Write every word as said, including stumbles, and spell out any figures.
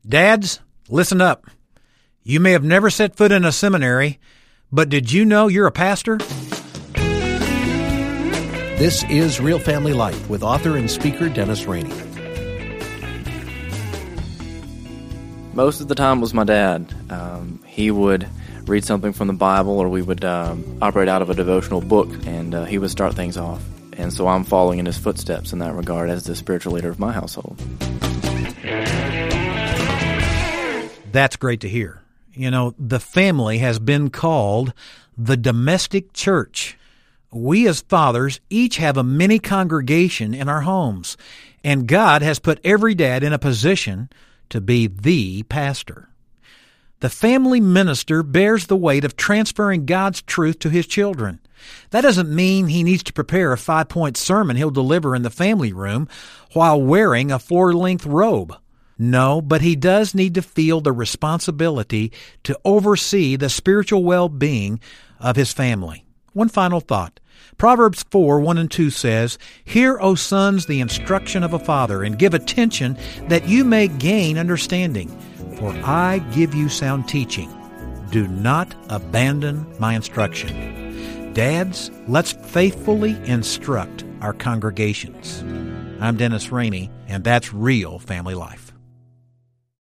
Dads, listen up. You may have never set foot in a seminary, but did you know you're a pastor? This is Real Family Life with author and speaker Dennis Rainey. Most of the time was my dad. Um, he would read something from the Bible, or we would um, operate out of a devotional book, and uh, he would start things off. And so I'm following in his footsteps in that regard as the spiritual leader of my household. That's great to hear. You know, the family has been called the domestic church. We as fathers each have a mini congregation in our homes, and God has put every dad in a position to be the pastor. The family minister bears the weight of transferring God's truth to his children. That doesn't mean he needs to prepare a five-point sermon he'll deliver in the family room while wearing a floor-length robe. No, but he does need to feel the responsibility to oversee the spiritual well-being of his family. One final thought. Proverbs four, one and two says, "Hear, O sons, the instruction of a father, and give attention that you may gain understanding. For I give you sound teaching. Do not abandon my instruction." Dads, let's faithfully instruct our congregations. I'm Dennis Rainey, and that's Real Family Life.